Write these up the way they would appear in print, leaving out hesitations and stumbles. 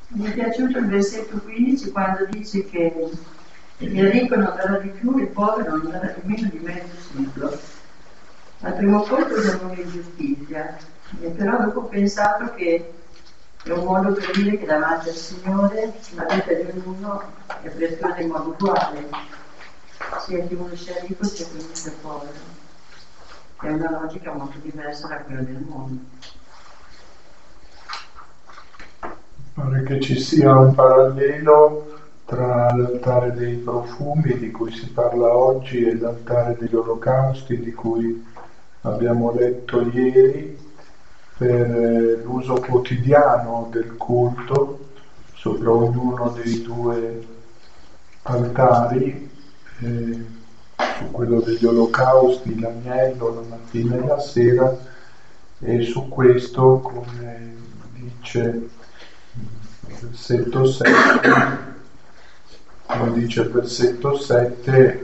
Mi è piaciuto il versetto 15 quando dice che il ricco non darà di più, il povero non darà di meno di mezzo siglo. Al primo colpo sembra un'ingiustizia, però dopo ho pensato che è un modo per dire che davanti al Signore la vita di ognuno è preziosa in modo uguale, sia che uno sia ricco sia che uno sia povero. È una logica molto diversa da quella del mondo. Pare che ci sia un parallelo tra l'altare dei profumi di cui si parla oggi e l'altare degli olocausti di cui abbiamo letto ieri per l'uso quotidiano del culto sopra ognuno dei due altari, su quello degli olocausti, l'agnello la mattina e la sera, e su questo, come dice versetto 7, come dice il versetto 7,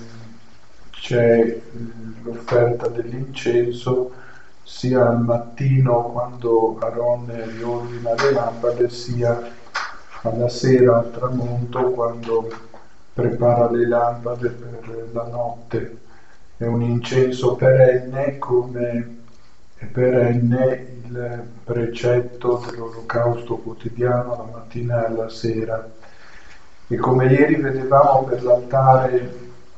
c'è l'offerta dell'incenso sia al mattino quando Aaron riordina le lampade, sia alla sera al tramonto quando prepara le lampade per la notte. È un incenso perenne, come è perenne il precetto dell'olocausto quotidiano la mattina e alla sera. E come ieri vedevamo per l'altare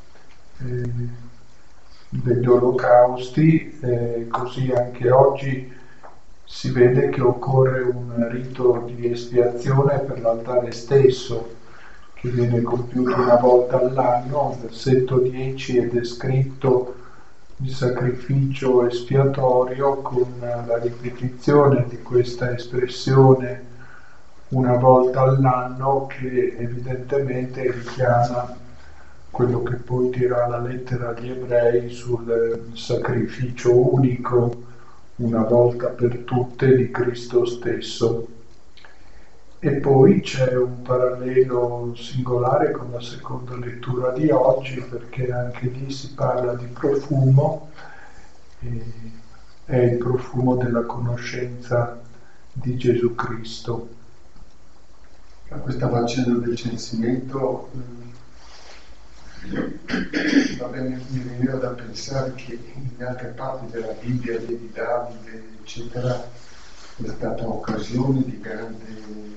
degli olocausti, così anche oggi si vede che occorre un rito di espiazione per l'altare stesso, che viene compiuto una volta all'anno. Al versetto 10 è descritto il sacrificio espiatorio con la ripetizione di questa espressione una volta all'anno, che evidentemente richiama quello che poi dirà la lettera agli ebrei sul sacrificio unico una volta per tutte di Cristo stesso. E poi c'è un parallelo singolare con la seconda lettura di oggi, perché anche lì si parla di profumo, è il profumo della conoscenza di Gesù Cristo. A questa faccenda del censimento mi veniva da pensare che in altre parti della Bibbia, di Davide, eccetera, è stata occasione di grandi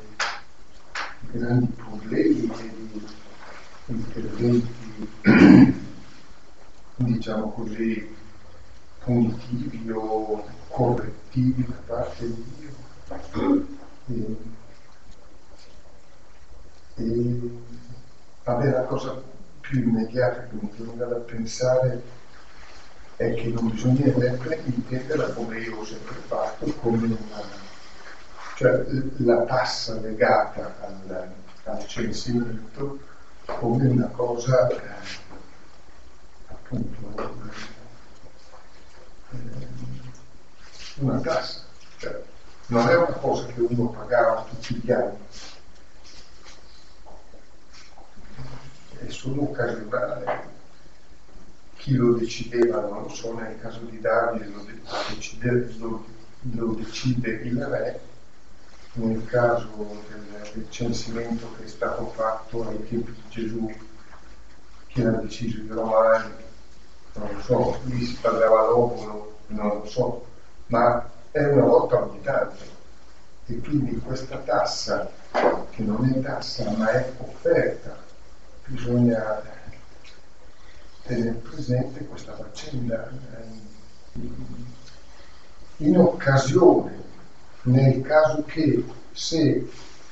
problemi e di interventi, diciamo così, punitivi o correttivi da parte di Dio. Vabbè, la cosa più immediata che mi viene da pensare è che non bisognerebbe intenderla, come io ho sempre fatto, come cioè la tassa legata al censimento come una cosa appunto una tassa, cioè non è una cosa che uno pagava tutti gli anni, è solo occasionale. Chi lo decideva non lo so, nel caso di Davide lo decide il re, nel caso del censimento che è stato fatto ai tempi di Gesù, chi l'ha deciso, i romani, non lo so, lì si parlava l'obolo, non lo so, ma è una volta ogni tanto. E quindi questa tassa, che non è tassa ma è offerta, bisogna tenere presente questa faccenda in occasione, nel caso che se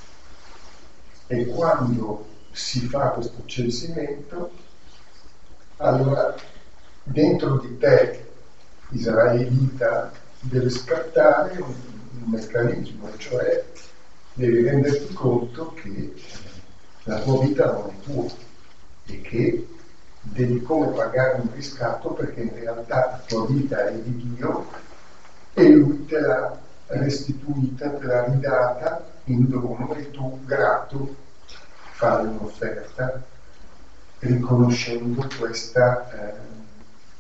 e quando si fa questo censimento, allora dentro di te, israelita, deve scattare un meccanismo, cioè devi renderti conto che la tua vita non è tua e che devi come pagare un riscatto, perché in realtà la tua vita è di Dio e Lui te l'ha restituita, te l'ha ridata in dono, e tu, grato, fai un'offerta riconoscendo questa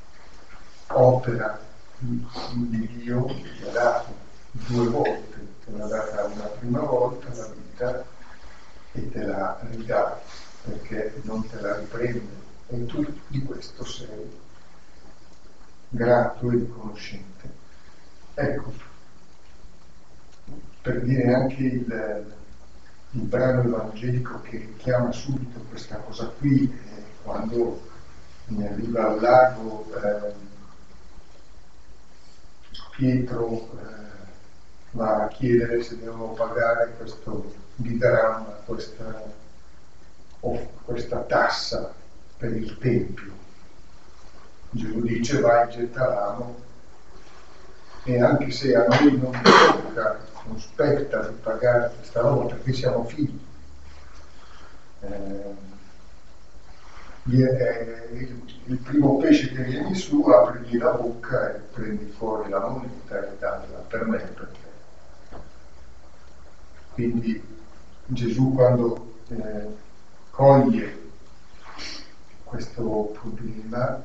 opera di Dio che ti ha dato 2 volte, te l'ha data una prima volta la vita e te la ridà perché non te la riprende, e tu di questo sei grato e riconoscente. Ecco, per dire anche il brano evangelico che richiama subito questa cosa qui, quando ne arriva al lago Pietro va a chiedere se devono pagare questo bidramma, questa tassa per il Tempio. Gesù dice: vai, getta l'amo, e anche se a noi non tocca, non spetta di pagare questa roba perché siamo figli, il primo pesce che vieni su, aprigli la bocca e prendi fuori la moneta e dalla per me, perché quindi Gesù, quando coglie questo problema,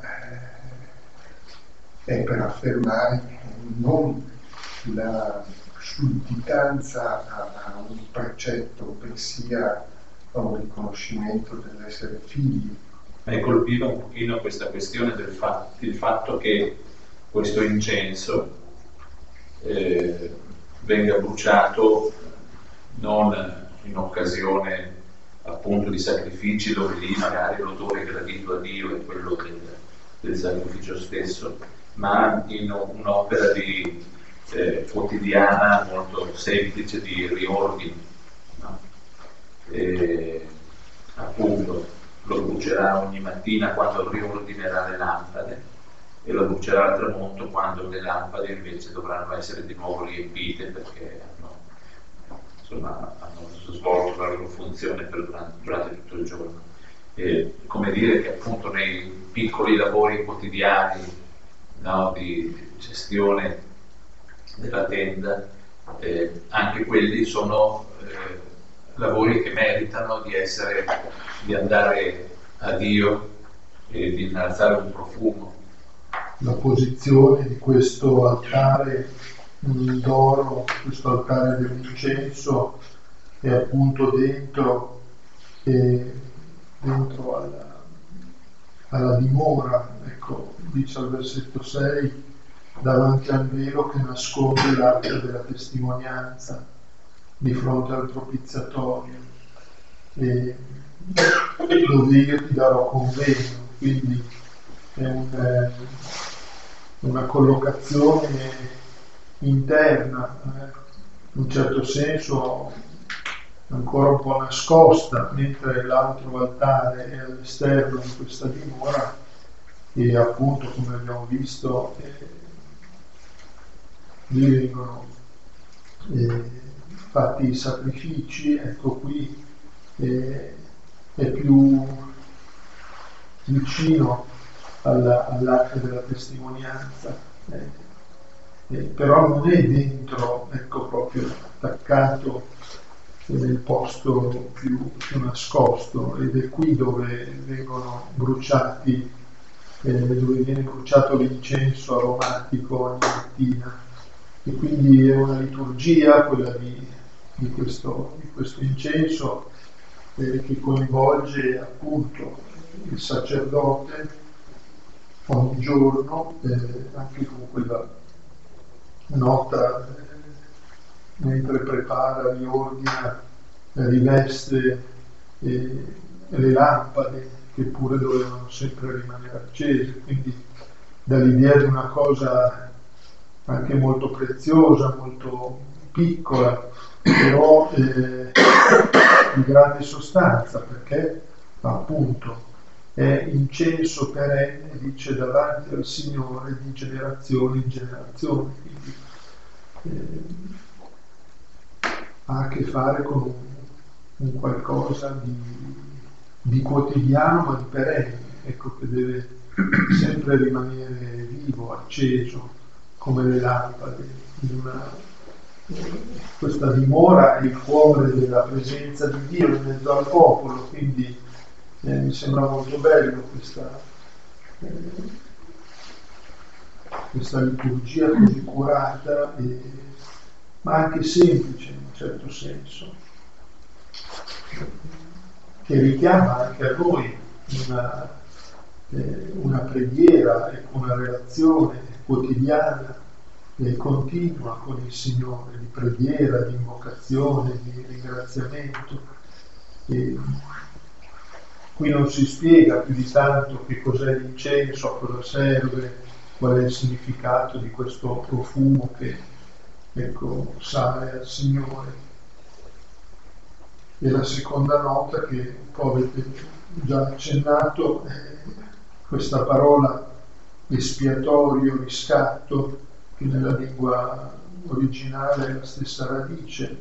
è per affermare non la sudditanza a un precetto, bensì a un riconoscimento dell'essere figli. Mi colpiva un pochino questa questione il fatto che questo incenso venga bruciato non in occasione appunto di sacrifici dove lì magari l'odore gradito a Dio è quello del sacrificio stesso, ma in un'opera di quotidiana molto semplice di riordine, no? Appunto lo brucerà ogni mattina quando riordinerà le lampade, e lo brucerà al tramonto quando le lampade invece dovranno essere di nuovo riempite perché hanno svolto la loro funzione durante tutto il giorno. Come dire che appunto nei piccoli lavori quotidiani, no, di gestione della tenda, anche quelli sono lavori che meritano di andare a Dio e di innalzare un profumo. La posizione di questo altare d'oro, questo altare dell'incenso, è appunto dentro alla dimora, ecco, dice al versetto 6, davanti al velo che nasconde l'arca della testimonianza, di fronte al propiziatorio, dove io ti darò convegno. Quindi è una collocazione interna, in un certo senso ancora un po' nascosta, mentre l'altro altare è all'esterno di questa dimora, e appunto, come abbiamo visto, lì vengono fatti i sacrifici. Ecco, qui è più vicino all'arca della testimonianza, però non è dentro, ecco, proprio attaccato nel posto più nascosto, ed è qui dove vengono bruciati, dove viene bruciato l'incenso aromatico ogni mattina, e quindi è una liturgia quella di questo incenso, che coinvolge appunto il sacerdote ogni giorno, anche con quella nota, mentre prepara, riordina, riveste le lampade, che pure dovevano sempre rimanere accese, quindi dall'idea di una cosa anche molto preziosa, molto piccola, però di grande sostanza, perché appunto è incenso perenne, dice, davanti al Signore di generazione in generazione. Quindi ha a che fare con un qualcosa di quotidiano, ma di perenne, ecco, che deve sempre rimanere vivo, acceso, come le lampade. Questa dimora è il cuore della presenza di Dio in mezzo al popolo, quindi mi sembra molto bello questa liturgia così curata, ma anche semplice in un certo senso, che richiama anche a noi una preghiera e una relazione quotidiana e continua con il Signore, di preghiera, di invocazione, di ringraziamento. E qui non si spiega più di tanto che cos'è l'incenso, a cosa serve, qual è il significato di questo profumo che, ecco, sale al Signore. E la seconda nota, che un po' avete già accennato, è questa parola espiatorio, riscatto, che nella lingua originale è la stessa radice.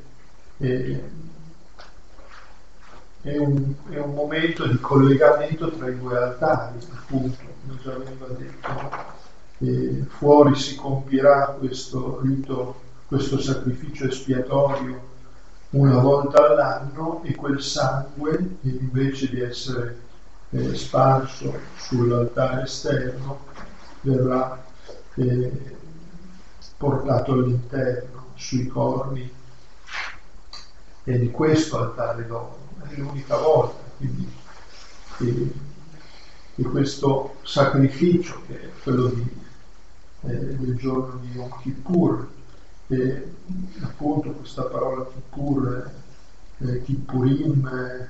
È un momento di collegamento tra i due altari, appunto, come già veniva detto, no? E fuori si compirà questo rito, questo sacrificio espiatorio una volta all'anno, e quel sangue, invece di essere sparso sull'altare esterno, verrà portato all'interno, sui corni, e di questo altare d'oro. È l'unica volta, quindi, e questo sacrificio, che è quello del giorno di Yom Kippur, e appunto questa parola Kippur, Kippurim,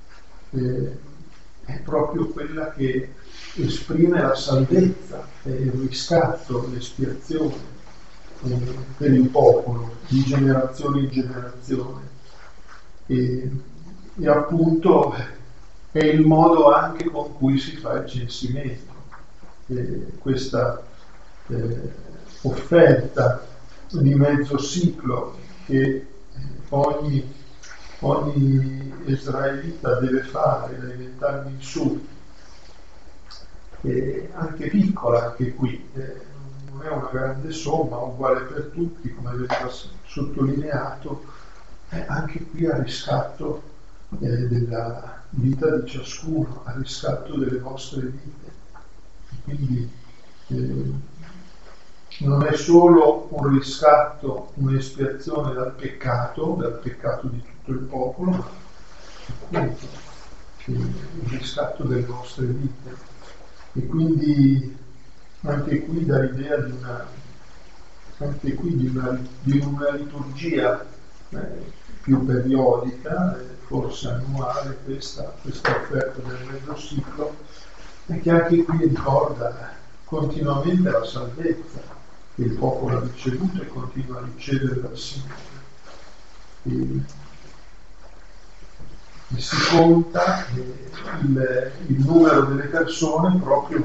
è proprio quella che esprime la salvezza, il riscatto, l'espiazione per il popolo di generazione in generazione. E appunto è il modo anche con cui si fa il censimento. Questa offerta di mezzo ciclo che ogni israelita deve fare dai 20 anni in su, anche piccola, anche qui, non è una grande somma, uguale per tutti, come veniva sottolineato, anche qui a riscatto della vita di ciascuno, a riscatto delle vostre vite. Quindi non è solo un riscatto, un'espiazione dal peccato di tutto il popolo, ma appunto il riscatto delle vostre vite. E quindi anche qui dà l'idea di una liturgia più periodica, forse annuale, questa offerta del mezzo ciclo, e che anche qui ricorda continuamente la salvezza che il popolo ha ricevuto e continua a ricevere dal Signore. E si conta il numero delle persone proprio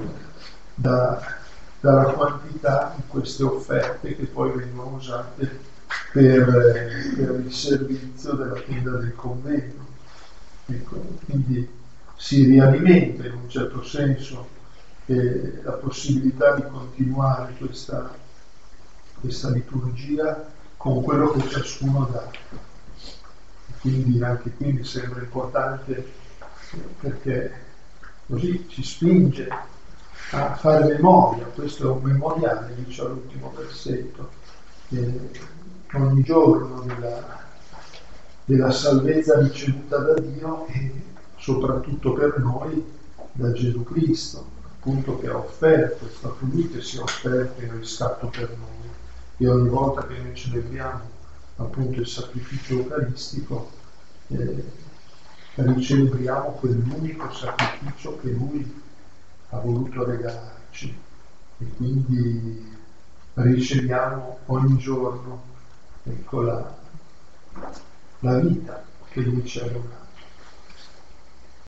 dalla quantità di queste offerte che poi vengono usate per il servizio della tenda del convegno. Ecco, quindi si rialimenta in un certo senso la possibilità di continuare questa liturgia con quello che ciascuno dà. Quindi anche qui mi sembra importante, perché così ci spinge a fare memoria. Questo è un memoriale, dice all'ultimo versetto, ogni giorno della salvezza ricevuta da Dio, e soprattutto per noi da Gesù Cristo, appunto, che ha offerto, è stato Lui che si è offerto in riscatto per noi. E ogni volta che noi celebriamo appunto il sacrificio eucaristico, ricelebriamo quell'unico sacrificio che Lui ha voluto regalarci, e quindi riceviamo ogni giorno, ecco, la vita che Lui ci ha donato.